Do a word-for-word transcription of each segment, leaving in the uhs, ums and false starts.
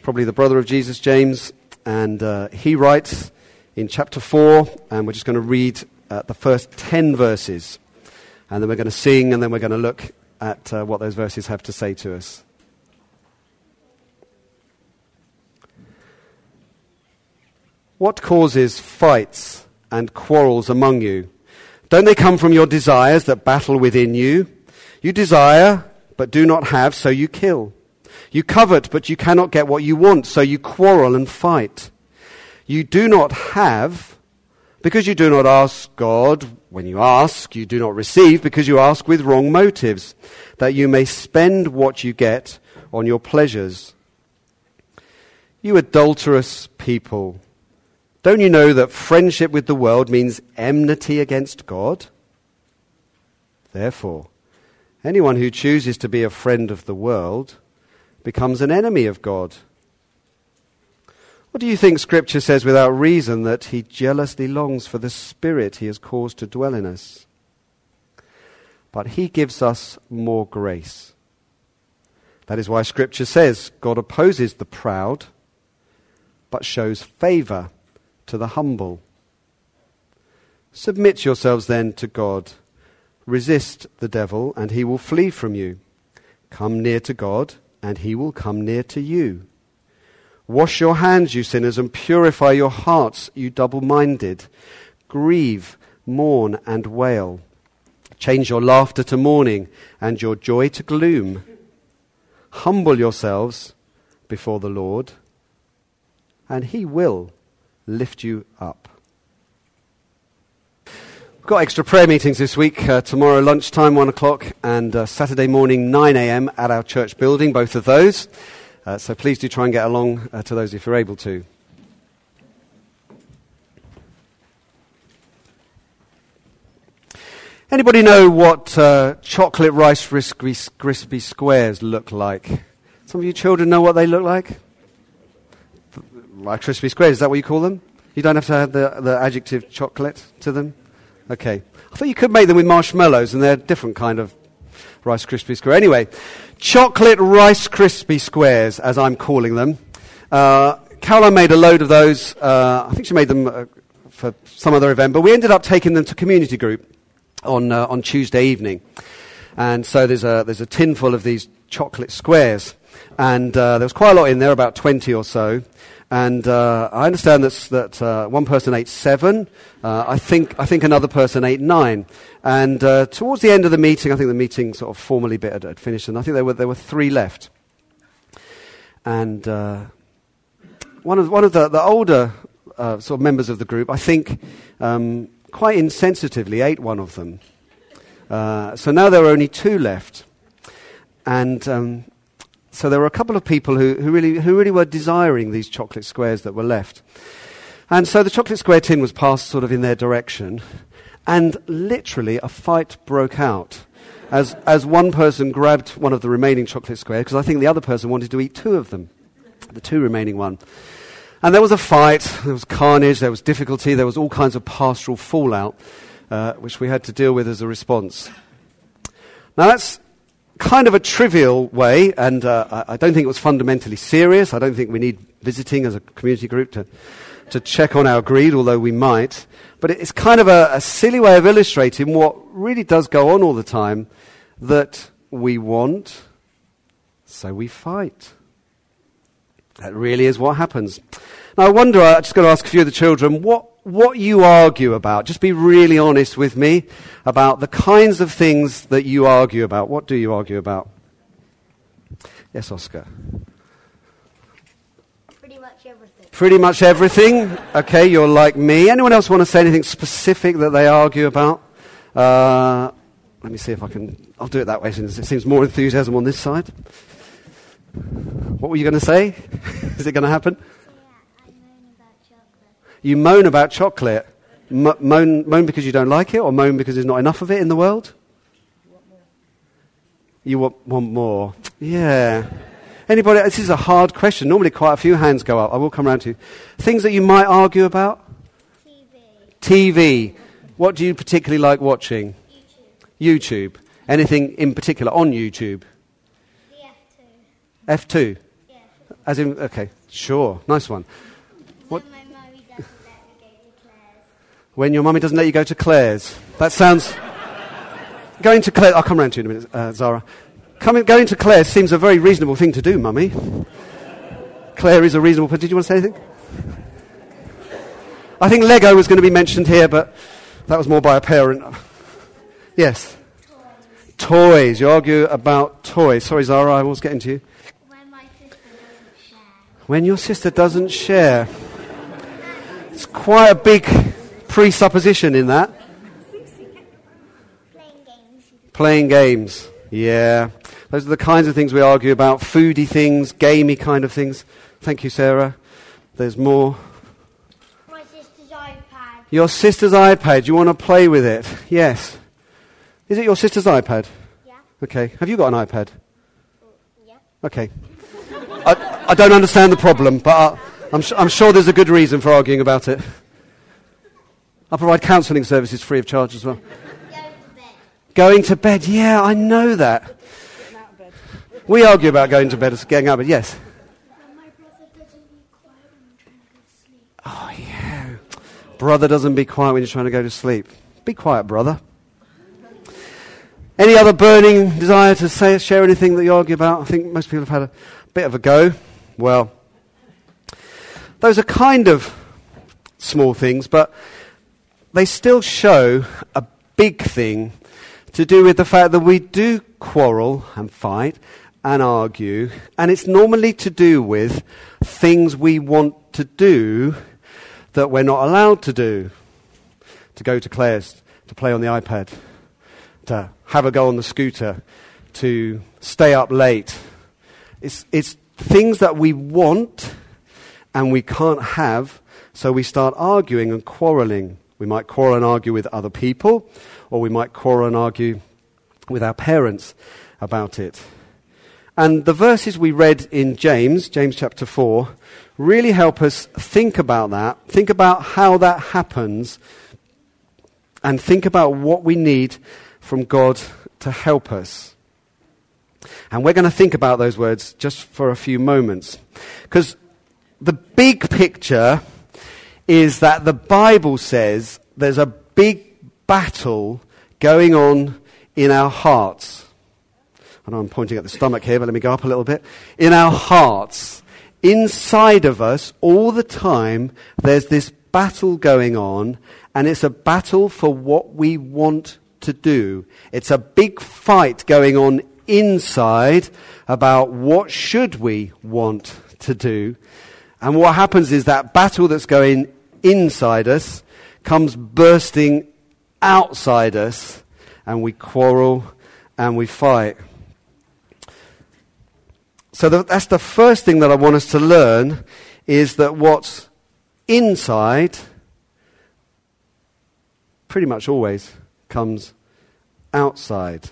probably the brother of Jesus, James, and uh, he writes in chapter four, and we're just going to read uh, the first ten verses, and then we're going to sing, and then we're going to look at uh, what those verses have to say to us. What causes fights and quarrels among you? Don't they come from your desires that battle within you? You desire, but do not have, so you kill. You covet, but you cannot get what you want, so you quarrel and fight. You do not have, because you do not ask God. When you ask, you do not receive, because you ask with wrong motives, that you may spend what you get on your pleasures. You adulterous people, don't you know that friendship with the world means enmity against God? Therefore, anyone who chooses to be a friend of the world becomes an enemy of God. What do you think Scripture says without reason, that he jealously longs for the Spirit he has caused to dwell in us? But he gives us more grace. That is why Scripture says God opposes the proud, but shows favor to the humble. Submit yourselves then to God. Resist the devil, and he will flee from you. Come near to God, and he will come near to you. Wash your hands, you sinners, and purify your hearts, you double-minded. Grieve, mourn, and wail. Change your laughter to mourning, and your joy to gloom. Humble yourselves before the Lord, and he will lift you up. We've got extra prayer meetings this week, uh, tomorrow lunchtime, one o'clock, and uh, Saturday morning, nine a.m. at our church building, both of those. Uh, so please do try and get along uh, to those if you're able to. Anybody know what uh, chocolate Rice Krispie squares look like? Some of you children know what they look like? Rice Krispie squares, is that what you call them? You don't have to add the, the adjective chocolate to them? Okay. I thought you could make them with marshmallows, and they're a different kind of Rice Krispie square. Anyway, chocolate Rice Krispie squares, as I'm calling them. Uh, Caroline made a load of those. Uh, I think she made them uh, for some other event, but we ended up taking them to community group on uh, on Tuesday evening. And so there's a there's a tin full of these chocolate squares, and uh, there was quite a lot in there, about twenty or so. And uh, I understand that's, that uh, one person ate seven. Uh, I think I think another person ate nine. And uh, towards the end of the meeting, I think the meeting sort of formally bit had, had finished, and I think there were there were three left. And uh, one of one of the, the older uh, sort of members of the group, I think, um, quite insensitively ate one of them. Uh, so now there are only two left, and. Um, So there were a couple of people who, who really who really were desiring these chocolate squares that were left. And so the chocolate square tin was passed sort of in their direction, and literally a fight broke out as as one person grabbed one of the remaining chocolate squares, because I think the other person wanted to eat two of them, the two remaining one. And there was a fight, there was carnage, there was difficulty, there was all kinds of pastoral fallout, uh, which we had to deal with as a response. Now that's kind of a trivial way, and uh, I, I don't think it was fundamentally serious. I don't think we need visiting as a community group to, to check on our greed, although we might. But it's kind of a, a silly way of illustrating what really does go on all the time, that we want, so we fight. That really is what happens. Now I wonder, I'm just going to ask a few of the children, what what you argue about. Just be really honest with me about the kinds of things that you argue about. What do you argue about? Yes, Oscar. Pretty much everything. Pretty much everything? Okay, you're like me. Anyone else want to say anything specific that they argue about? Uh, let me see if I can... I'll do it that way, since it seems more enthusiasm on this side. What were you going to say? Is it going to happen? You moan about chocolate. M- moan, moan because you don't like it, or moan because there's not enough of it in the world? You want, want more. Yeah. Anybody? This is a hard question. Normally quite a few hands go up. I will come around to you. Things that you might argue about? T V. T V. What do you particularly like watching? YouTube. YouTube. Anything in particular on YouTube? The F two. F two? Yeah. As in, okay, sure, nice one. What? When my mummy doesn't let me go to Claire's. When your mummy doesn't let you go to Claire's. That sounds... Going to Claire's... I'll come round to you in a minute, uh, Zara. Coming, going to Claire's seems a very reasonable thing to do, mummy. Claire is a reasonable... Did you want to say anything? I think Lego was going to be mentioned here, but that was more by a parent. Yes? Toys. Toys. You argue about toys. Sorry, Zara, I was getting to you. When my sister doesn't share. When your sister doesn't share. It's quite a big presupposition in that. Playing games. Playing games. Yeah. Those are the kinds of things we argue about. Foodie things, gamey kind of things. Thank you, Sarah. There's more. My sister's iPad. Your sister's iPad. You want to play with it? Yes. Is it your sister's iPad? Yeah. Okay. Have you got an iPad? Yeah. Okay. I, I don't understand the problem, but I, I'm, su- I'm sure there's a good reason for arguing about it. I provide counselling services free of charge as well. Go to bed. Going to bed. Yeah, I know that. We argue about going to bed, getting out of bed. Yes. When my brother doesn't be quiet when I'm trying to go to sleep. Oh, yeah. Brother doesn't be quiet when you're trying to go to sleep. Be quiet, brother. Any other burning desire to say, share anything that you argue about? I think most people have had a bit of a go. Well, those are kind of small things, but they still show a big thing to do with the fact that we do quarrel and fight and argue, and it's normally to do with things we want to do that we're not allowed to do. To go to Claire's, to play on the iPad, to have a go on the scooter, to stay up late. It's, it's things that we want and we can't have, so we start arguing and quarreling. We might quarrel and argue with other people, or we might quarrel and argue with our parents about it. And the verses we read in James, James chapter four, really help us think about that, think about how that happens, and think about what we need from God to help us. And we're going to think about those words just for a few moments. Because the big picture is that the Bible says there's a big battle going on in our hearts. I know I'm pointing at the stomach here, but let me go up a little bit. In our hearts, inside of us, all the time, there's this battle going on, and it's a battle for what we want to do. It's a big fight going on inside about what should we want to do. And what happens is that battle that's going inside us comes bursting outside us, and we quarrel and we fight. So the, that's the first thing that I want us to learn, is that what's inside pretty much always comes outside.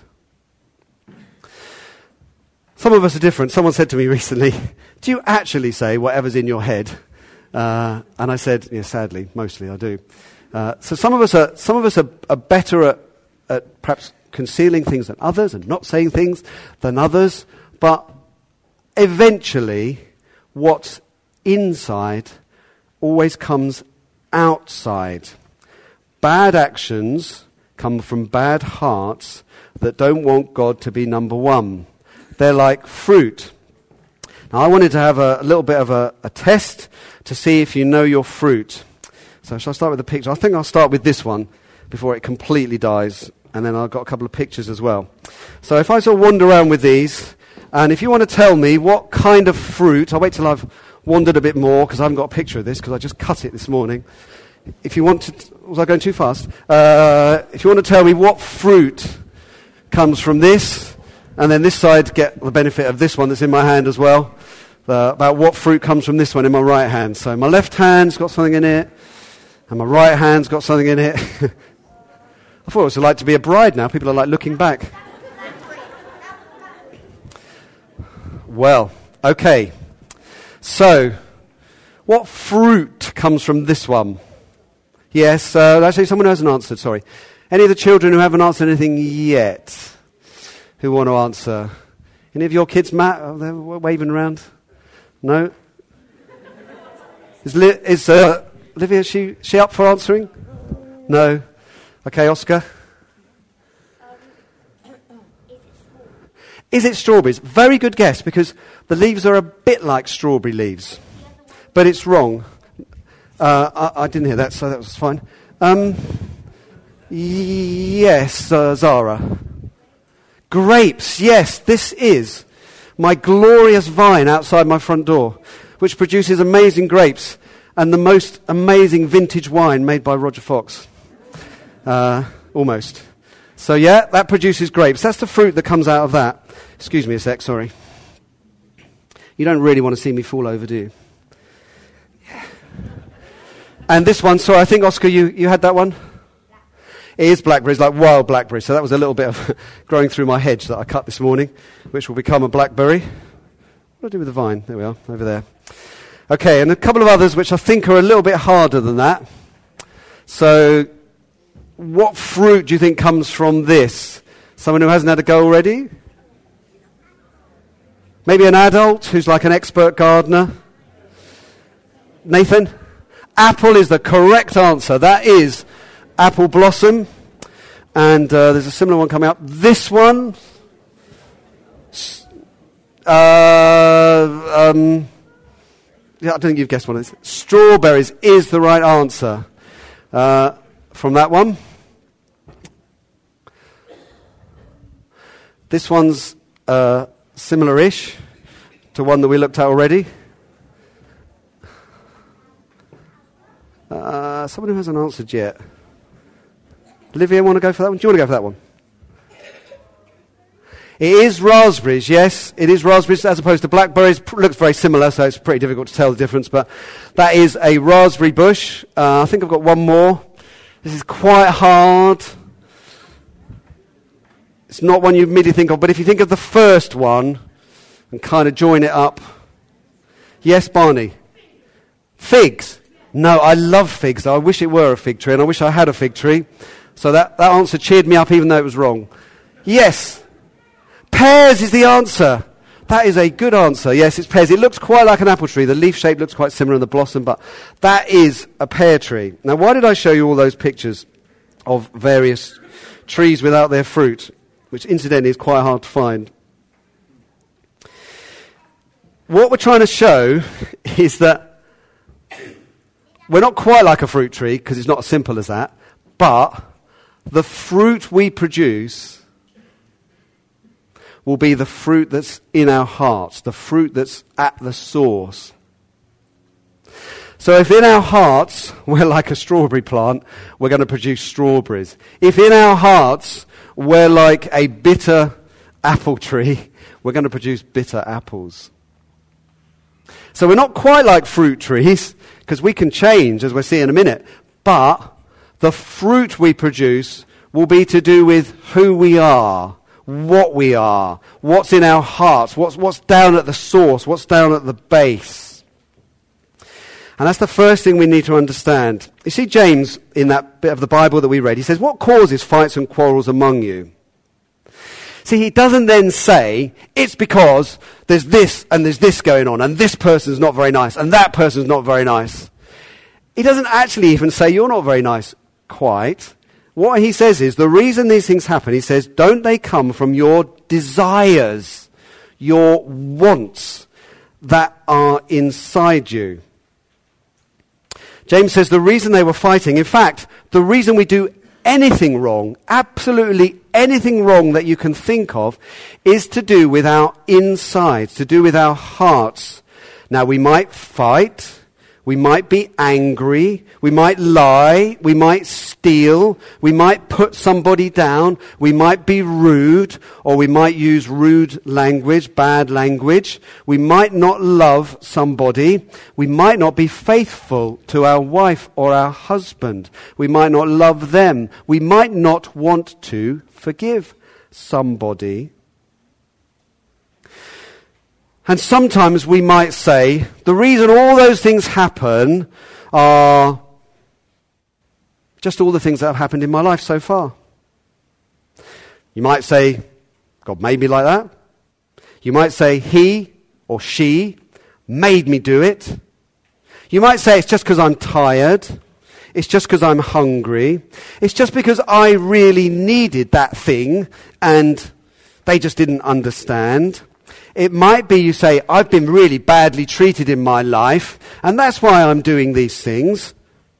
Some of us are different. Someone said to me recently, do you actually say whatever's in your head? Uh, and I said, yeah, sadly, mostly I do. Uh, so some of us are some of us are, are better at, at perhaps concealing things than others and not saying things than others. But eventually, what's inside always comes outside. Bad actions come from bad hearts that don't want God to be number one. They're like fruit. Now, I wanted to have a, a little bit of a, a test to see if you know your fruit. So shall I start with the picture? I think I'll start with this one before it completely dies, and then I've got a couple of pictures as well. So if I sort of wander around with these, and if you want to tell me what kind of fruit, I'll wait till I've wandered a bit more, because I haven't got a picture of this, because I just cut it this morning. If you want to, was I going too fast? Uh, if you want to tell me what fruit comes from this, and then this side get the benefit of this one that's in my hand as well, uh, about what fruit comes from this one in my right hand. So my left hand's got something in it, and my right hand's got something in it. I thought it was like to be a bride now. People are like looking back. Well, okay. So, what fruit comes from this one? Yes, uh, actually someone who hasn't answered, sorry. Any of the children who haven't answered anything yet? Who want to answer? Any of your kids, Matt, are they waving around? No? Is, Li- is uh, Olivia, she, she up for answering? No? Okay, Oscar? Is it strawberries? Very good guess, because the leaves are a bit like strawberry leaves. But it's wrong. Uh, I, I didn't hear that, so that was fine. Um, yes, uh, Zara. Grapes, yes, this is my glorious vine outside my front door, which produces amazing grapes and the most amazing vintage wine made by Roger Fox. Uh, almost. So yeah, that produces grapes. That's the fruit that comes out of that. Excuse me a sec, sorry. You don't really want to see me fall over, do you? Yeah. And this one, sorry, I think, Oscar, you, you had that one? It is blackberries, like wild blackberries. So that was a little bit of growing through my hedge that I cut this morning, which will become a blackberry. What do I do with the vine? There we are, over there. Okay, and a couple of others which I think are a little bit harder than that. So, what fruit do you think comes from this? Someone who hasn't had a go already? Maybe an adult who's like an expert gardener? Nathan? Apple is the correct answer. That is apple blossom. And uh, there's a similar one coming up. This one. Uh, um, yeah, I don't think you've guessed one of these. Strawberries is the right answer uh, from that one. This one's uh, similar-ish to one that we looked at already. Uh, someone who hasn't answered yet. Olivia, want to go for that one? Do you want to go for that one? It is raspberries, yes. It is raspberries as opposed to blackberries. P- looks very similar, so it's pretty difficult to tell the difference. But that is a raspberry bush. Uh, I think I've got one more. This is quite hard. It's not one you immediately think of, but if you think of the first one and kind of join it up. Yes, Barney? Figs. No, I love figs. I wish it were a fig tree, and I wish I had a fig tree. So that, that answer cheered me up even though it was wrong. Yes. Pears is the answer. That is a good answer. Yes, it's pears. It looks quite like an apple tree. The leaf shape looks quite similar in the blossom, but that is a pear tree. Now, why did I show you all those pictures of various trees without their fruit, which incidentally is quite hard to find? What we're trying to show is that we're not quite like a fruit tree, because it's not as simple as that, but the fruit we produce will be the fruit that's in our hearts, the fruit that's at the source. So if in our hearts we're like a strawberry plant, we're going to produce strawberries. If in our hearts we're like a bitter apple tree, we're going to produce bitter apples. So we're not quite like fruit trees, because we can change, as we'll see in a minute, but the fruit we produce will be to do with who we are, what we are, what's in our hearts, what's, what's down at the source, what's down at the base. And that's the first thing we need to understand. You see James, in that bit of the Bible that we read, he says, what causes fights and quarrels among you? See, he doesn't then say, it's because there's this and there's this going on, and this person's not very nice, and that person's not very nice. He doesn't actually even say, you're not very nice, quite. What he says is, the reason these things happen, he says, don't they come from your desires, your wants that are inside you? James says the reason they were fighting, in fact, the reason we do anything wrong, absolutely anything wrong that you can think of, is to do with our insides, to do with our hearts. Now, we might fight, we might be angry, we might lie, we might steal, we might put somebody down, we might be rude, or we might use rude language, bad language. We might not love somebody. We might not be faithful to our wife or our husband. We might not love them. We might not want to forgive somebody. And sometimes we might say, the reason all those things happen are just all the things that have happened in my life so far. You might say, God made me like that. You might say, he or she made me do it. You might say it's just because I'm tired. It's just because I'm hungry. It's just because I really needed that thing and they just didn't understand. It might be you say, I've been really badly treated in my life and that's why I'm doing these things.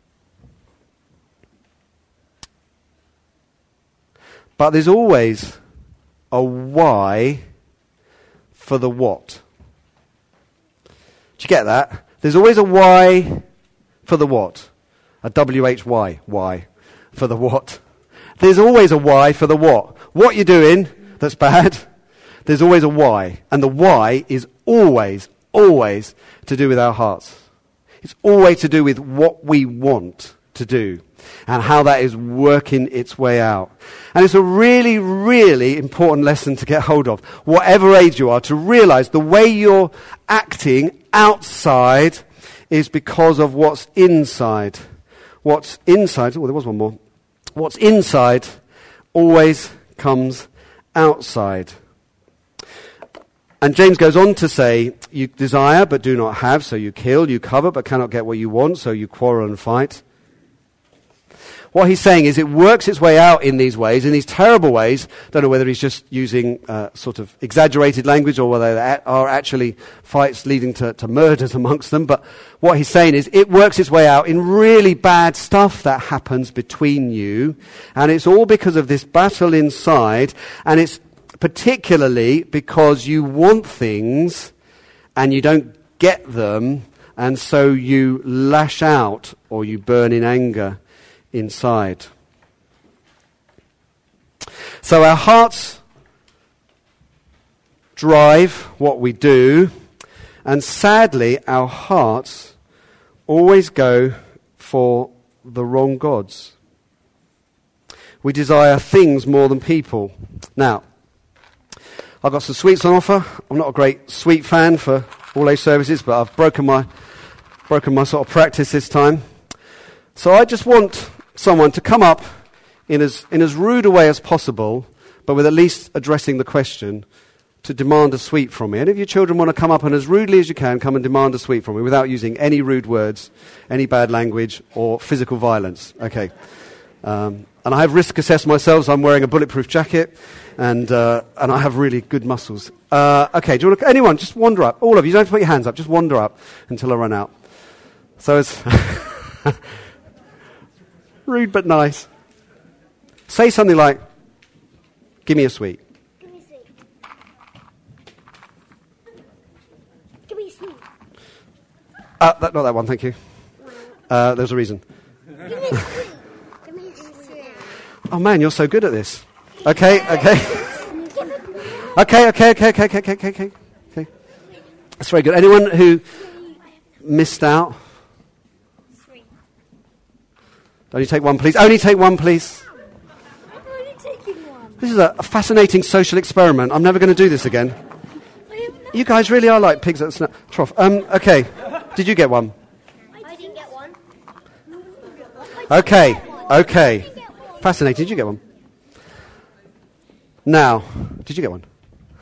But there's always a why for the what. Do you get that? There's always a why for the what. A W H Y, why, for the what. There's always a why for the what. What you're doing that's bad, there's always a why. And the why is always, always to do with our hearts. It's always to do with what we want to do and how that is working its way out. And it's a really, really important lesson to get hold of, whatever age you are, to realize the way you're acting outside is because of what's inside. What's inside, oh, there was one more. What's inside always comes outside. And James goes on to say, you desire but do not have, so you kill, you covet but cannot get what you want, so you quarrel and fight. What he's saying is it works its way out in these ways, in these terrible ways. Don't know whether he's just using uh, sort of exaggerated language or whether there are actually fights leading to, to murders amongst them. But what he's saying is it works its way out in really bad stuff that happens between you. And it's all because of this battle inside. And it's particularly because you want things and you don't get them. And so you lash out or you burn in anger inside. So our hearts drive what we do, and sadly our hearts always go for the wrong gods. We desire things more than people. Now, I've got some sweets on offer. I'm not a great sweet fan for all age services, but I've broken my broken my sort of practice this time. So I just want someone to come up in as in as rude a way as possible, but with at least addressing the question, to demand a sweet from me. Any of you children want to come up and as rudely as you can come and demand a sweet from me without using any rude words, any bad language, or physical violence? Okay. Um, and I have risk assessed myself, so I'm wearing a bulletproof jacket, and uh, and I have really good muscles. Uh, okay, do you want to, anyone, just wander up. All of you, you don't have to put your hands up, just wander up until I run out. So it's rude but nice. Say something like, give me a sweet. Give me a sweet. Give me a sweet. Uh, that, not that one, thank you. Uh, there's a reason. Give me a sweet. Give me a sweet. Oh man, you're so good at this. Okay, okay. okay, okay, okay, okay, okay, okay, okay, okay. That's very good. Anyone who missed out? Only take one, please. Only take one, please. I'm only taking one. This is a, a fascinating social experiment. I'm never going to do this again. You guys really are like pigs at the sna- trough. Um, okay. Did you get one? I didn't get one. Okay. Okay. Fascinating. Did you get one? Now, did you get one?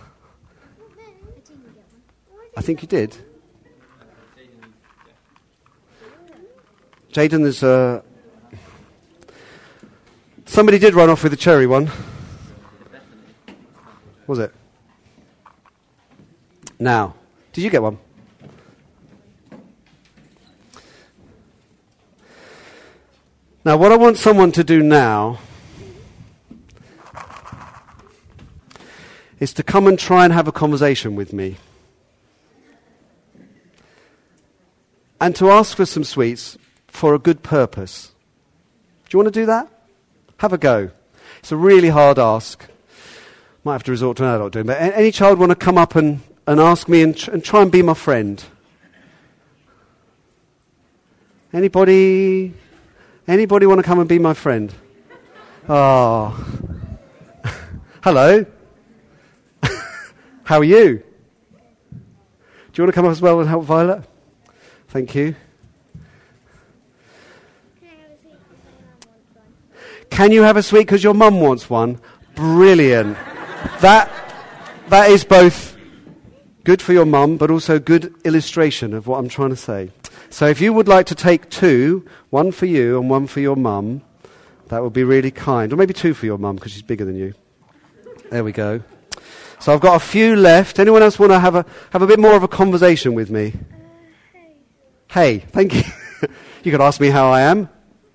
I think you did. Jaden, there's a... Somebody did run off with a cherry one. Was it? Now, did you get one? Now, what I want someone to do now is to come and try and have a conversation with me. And to ask for some sweets for a good purpose. Do you want to do that? Have a go. It's a really hard ask. Might have to resort to an adult doing, but any child want to come up and, and ask me and, tr- and try and be my friend? Anybody? Anybody want to come and be my friend? Oh. Hello. How are you? Do you want to come up as well and help Violet? Thank you. Can you have a sweet because your mum wants one? Brilliant. That that is both Good for your mum, but also good illustration of what I'm trying to say. So if you would like to take two, one for you and one for your mum, that would be really kind. Or maybe two for your mum, because she's bigger than you. There we go. So I've got a few left. Anyone else want to have a have a bit more of a conversation with me? Uh, hey. Hey, thank you. You could ask me how I am. Um,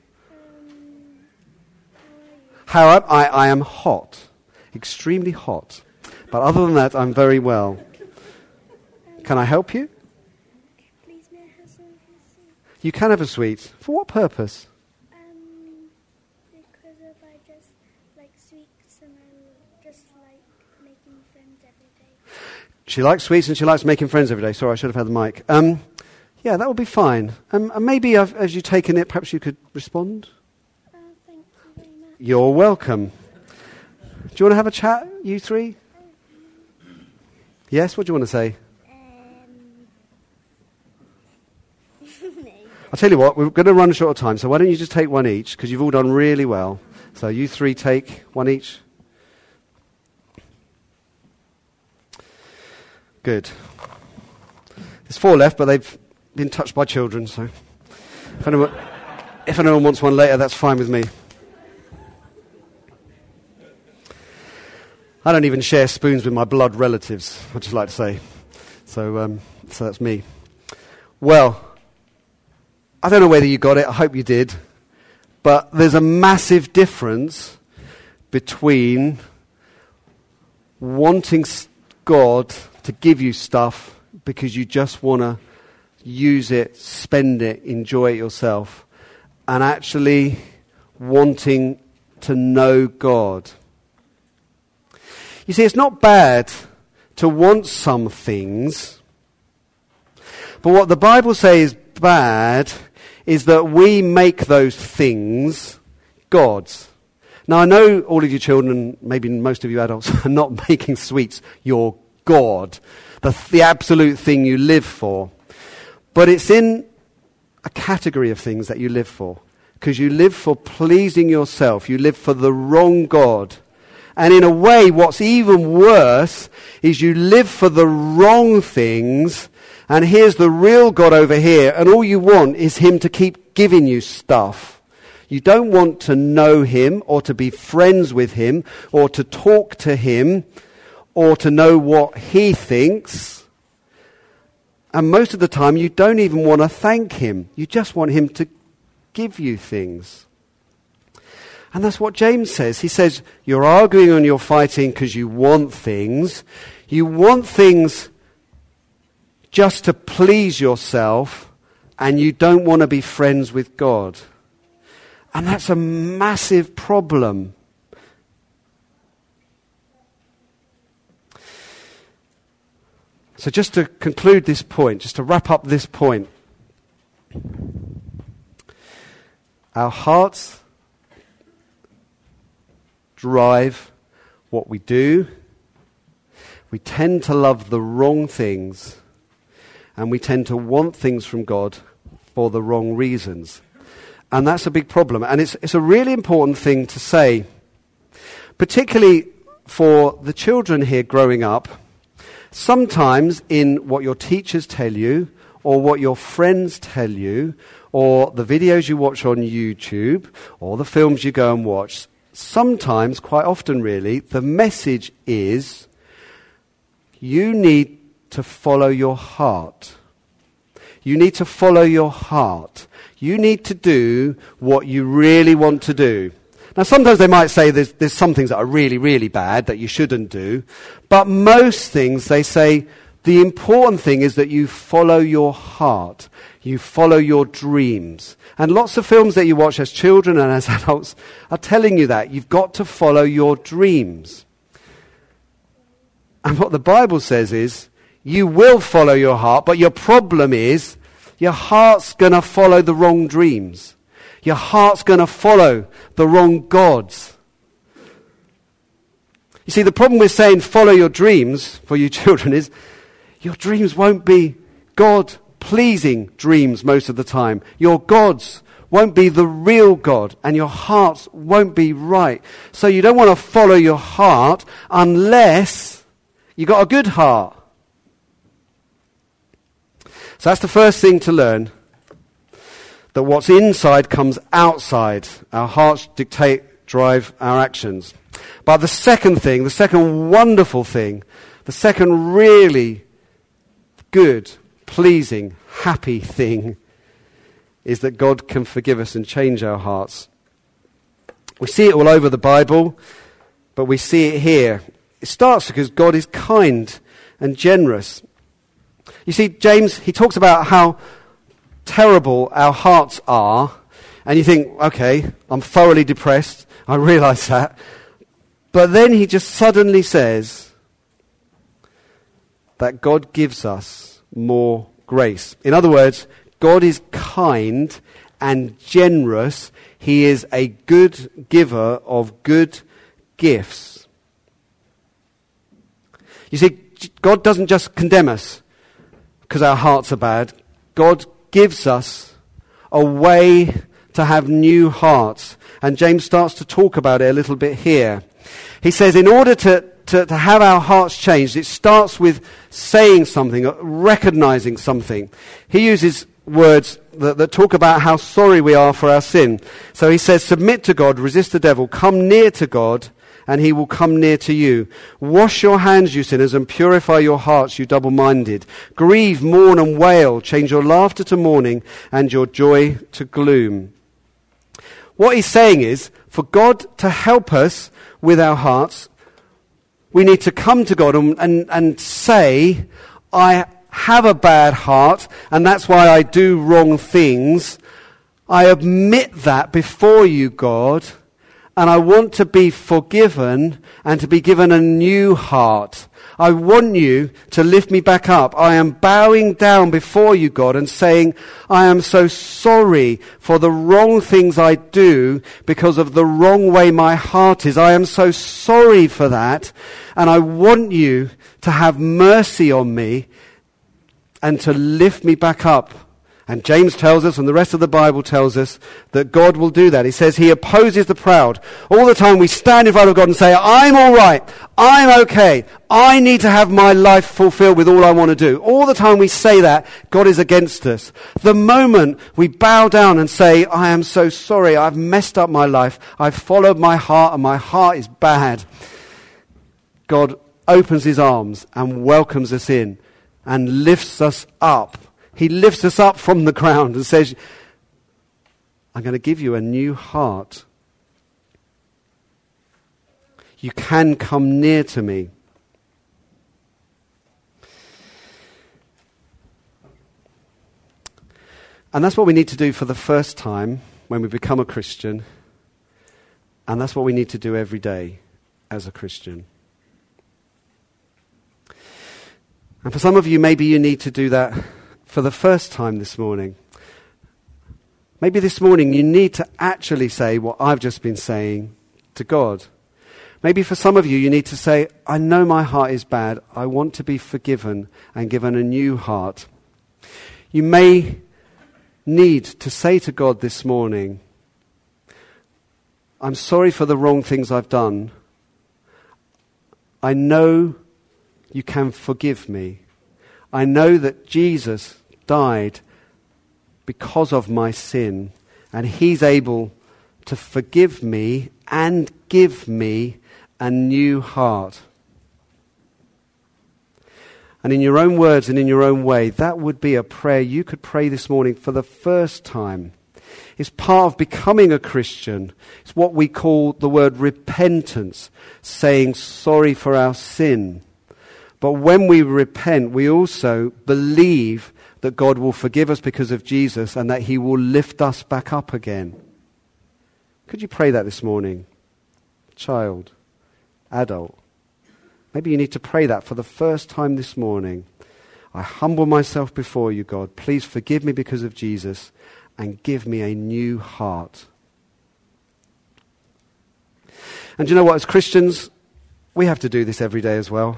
how are you? How I, I am hot. Extremely hot. But other than that, I'm very well. Can I help you? Please may I have some of your soup? You can have a sweet. For what purpose? Um, because of I just like sweets and I just like making friends every day. She likes sweets and she likes making friends every day. Sorry, I should have had the mic. Um, yeah, that would be fine. Um, and maybe I've, as you've taken it, perhaps you could respond? Uh, thank you very much. You're welcome. Do you want to have a chat, you three? Yes, what do you want to say? Um, I'll tell you what, we're going to run short of time, so why don't you just take one each, because you've all done really well. So you three take one each. Good. There's four left, but they've been touched by children, so if anyone, if anyone wants one later, that's fine with me. I don't even share spoons with my blood relatives, I'd just like to say. So, um, so that's me. Well, I don't know whether you got it, I hope you did, but there's a massive difference between wanting God to give you stuff because you just want to use it, spend it, enjoy it yourself, and actually wanting to know God. You see, it's not bad to want some things, but what the Bible says is bad is that we make those things gods. Now, I know all of you children, maybe most of you adults, are not making sweets your God, the, the absolute thing you live for. But it's in a category of things that you live for, because you live for pleasing yourself. You live for the wrong God. And in a way, what's even worse is you live for the wrong things, and here's the real God over here, and all you want is him to keep giving you stuff. You don't want to know him, or to be friends with him, or to talk to him, or to know what he thinks. And most of the time, you don't even want to thank him. You just want him to give you things. And that's what James says. He says, you're arguing and you're fighting because you want things. You want things just to please yourself, and you don't want to be friends with God. And that's a massive problem. So just to conclude this point, just to wrap up this point, our hearts drive what we do. We tend to love the wrong things, and we tend to want things from God for the wrong reasons. And that's a big problem. And it's, it's a really important thing to say, particularly for the children here growing up. Sometimes in what your teachers tell you, or what your friends tell you, or the videos you watch on YouTube, or the films you go and watch, sometimes, quite often really, the message is you need to follow your heart. You need to follow your heart. You need to do what you really want to do. Now, sometimes they might say there's, there's some things that are really, really bad that you shouldn't do. But most things, they say, the important thing is that you follow your heart. You follow your dreams. And lots of films that you watch as children and as adults are telling you that. You've got to follow your dreams. And what the Bible says is, you will follow your heart, but your problem is, your heart's going to follow the wrong dreams. Your heart's going to follow the wrong gods. You see, the problem with saying follow your dreams for you children is your dreams won't be God-pleasing dreams most of the time. Your gods won't be the real God, and your hearts won't be right. So you don't want to follow your heart unless you got a good heart. So that's the first thing to learn, that what's inside comes outside. Our hearts dictate, drive our actions. But the second thing, the second wonderful thing, the second really good, pleasing, happy thing is that God can forgive us and change our hearts. We see it all over the Bible, but we see it here. It starts because God is kind and generous. You see, James, he talks about how terrible our hearts are, and you think, okay, I'm thoroughly depressed, I realise that. But then he just suddenly says that God gives us more grace. In other words, God is kind and generous. He is a good giver of good gifts. You see, God doesn't just condemn us because our hearts are bad. God gives us a way to have new hearts. And James starts to talk about it a little bit here. He says in order to, to, to have our hearts changed, it starts with saying something, recognizing something. He uses words that, that talk about how sorry we are for our sin. So he says, submit to God, resist the devil, come near to God, and he will come near to you. Wash your hands, you sinners, and purify your hearts, you double-minded. Grieve, mourn, and wail. Change your laughter to mourning and your joy to gloom. What he's saying is, for God to help us with our hearts, we need to come to God and, and, and say, I have a bad heart, and that's why I do wrong things. I admit that before you, God, and I want to be forgiven and to be given a new heart. I want you to lift me back up. I am bowing down before you, God, and saying, I am so sorry for the wrong things I do because of the wrong way my heart is. I am so sorry for that, and I want you to have mercy on me and to lift me back up. And James tells us, and the rest of the Bible tells us, that God will do that. He says he opposes the proud. All the time we stand in front of God and say, I'm all right, I'm okay, I need to have my life fulfilled with all I want to do. All the time we say that, God is against us. The moment we bow down and say, I am so sorry, I've messed up my life, I've followed my heart and my heart is bad, God opens his arms and welcomes us in and lifts us up. He lifts us up from the ground and says, I'm going to give you a new heart. You can come near to me. And that's what we need to do for the first time when we become a Christian. And that's what we need to do every day as a Christian. And for some of you, maybe you need to do that for the first time this morning. Maybe this morning you need to actually say what I've just been saying to God. Maybe for some of you, you need to say, I know my heart is bad. I want to be forgiven and given a new heart. You may need to say to God this morning, I'm sorry for the wrong things I've done. I know you can forgive me. I know that Jesus died because of my sin, and he's able to forgive me and give me a new heart. And in your own words and in your own way, that would be a prayer you could pray this morning for the first time. It's part of becoming a Christian. It's what we call the word repentance, saying sorry for our sin. But when we repent, we also believe that God will forgive us because of Jesus and that he will lift us back up again. Could you pray that this morning? Child, adult. Maybe you need to pray that for the first time this morning. I humble myself before you, God. Please forgive me because of Jesus and give me a new heart. And you know what? As Christians, we have to do this every day as well.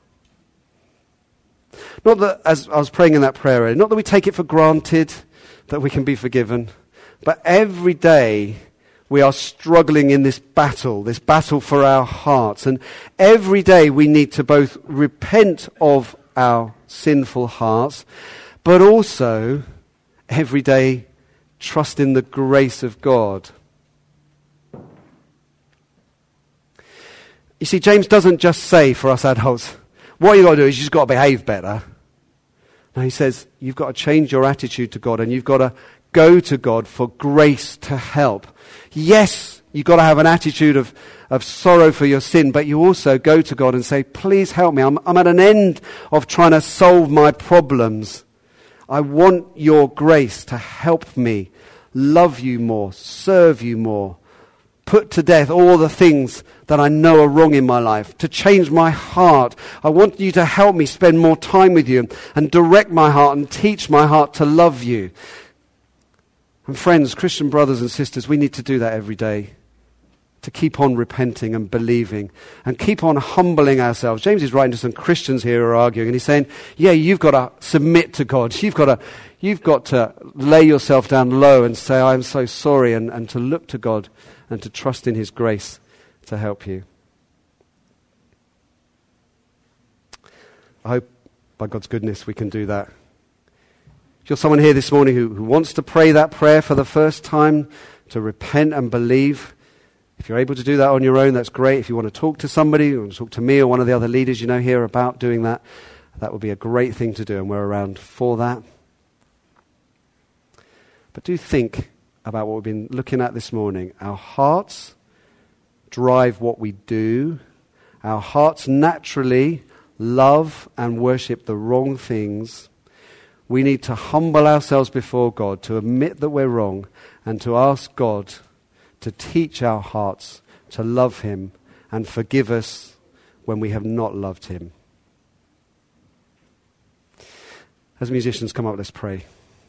Not that, as I was praying in that prayer area, not that we take it for granted that we can be forgiven, but every day we are struggling in this battle, this battle for our hearts. And every day we need to both repent of our sinful hearts, but also every day trust in the grace of God. You see, James doesn't just say for us adults, what you got to do is you just got to behave better. No, he says you've got to change your attitude to God, and you've got to go to God for grace to help. Yes, you've got to have an attitude of, of sorrow for your sin, but you also go to God and say, please help me. I'm, I'm at an end of trying to solve my problems. I want your grace to help me love you more, serve you more, put to death all the things that I know are wrong in my life, to change my heart. I want you to help me spend more time with you and direct my heart and teach my heart to love you. And friends, Christian brothers and sisters, we need to do that every day, to keep on repenting and believing and keep on humbling ourselves. James is writing to some Christians here who are arguing, and he's saying, yeah, you've got to submit to God. You've got to, you've got to lay yourself down low and say, I'm so sorry, and, and to look to God and to trust in his grace to help you. I hope by God's goodness we can do that. If you're someone here this morning who, who wants to pray that prayer for the first time, to repent and believe, if you're able to do that on your own, that's great. If you want to talk to somebody, you want to talk to me or one of the other leaders you know here about doing that, that would be a great thing to do, and we're around for that. But do think about what we've been looking at this morning. Our hearts drive what we do. Our hearts naturally love and worship the wrong things. We need to humble ourselves before God, to admit that we're wrong, and to ask God to teach our hearts to love him and forgive us when we have not loved him. As musicians come up, let's pray.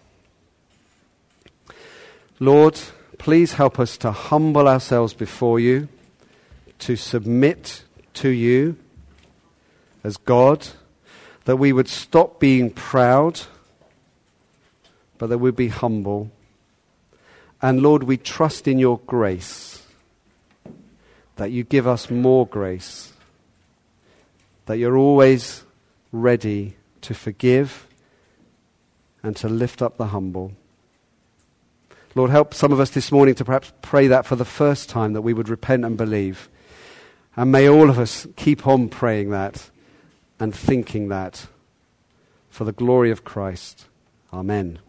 Lord, please help us to humble ourselves before you, to submit to you as God, that we would stop being proud, but that we'd be humble. And Lord, we trust in your grace, that you give us more grace, that you're always ready to forgive and to lift up the humble. Lord, help some of us this morning to perhaps pray that for the first time, that we would repent and believe. And may all of us keep on praying that and thinking that for the glory of Christ. Amen.